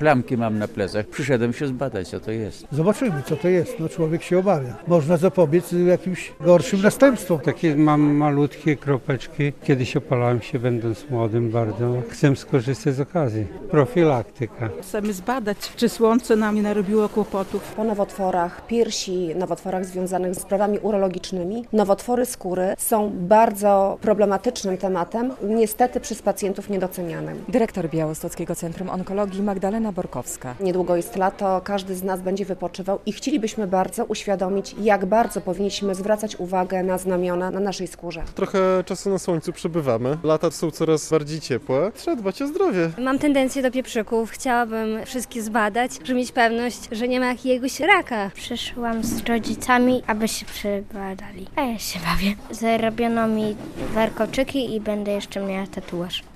Plamki mam na plecach. Przyszedłem się zbadać, co to jest. Zobaczymy, co to jest. No, człowiek się obawia. Można zapobiec jakimś gorszym następstwom. Takie mam malutkie kropeczki. Kiedyś opalałem się, będąc młodym bardzo. Chcę skorzystać z okazji. Profilaktyka. Chcemy zbadać, czy słońce nam nie narobiło kłopotów. Po nowotworach piersi, nowotworach związanych z sprawami urologicznymi, nowotwory skóry są bardzo problematycznym tematem, niestety przez pacjentów niedocenianym. Dyrektor Białostockiego Centrum Onkologii Magdalena Borkowska. Niedługo jest lato, każdy z nas będzie wypoczywał i chcielibyśmy bardzo uświadomić, jak bardzo powinniśmy zwracać uwagę na znamiona na naszej skórze. Trochę czasu na słońcu przebywamy. Lata są coraz bardziej ciepłe. Trzeba dbać o zdrowie. Mam tendencję do pieprzyków. Chciałabym wszystkich zbadać, żeby mieć pewność, że nie ma jakiegoś raka. Przyszłam z rodzicami, aby się przebadali. A ja się bawię. Zrobiono mi warkoczyki i będę jeszcze miała tatuaż.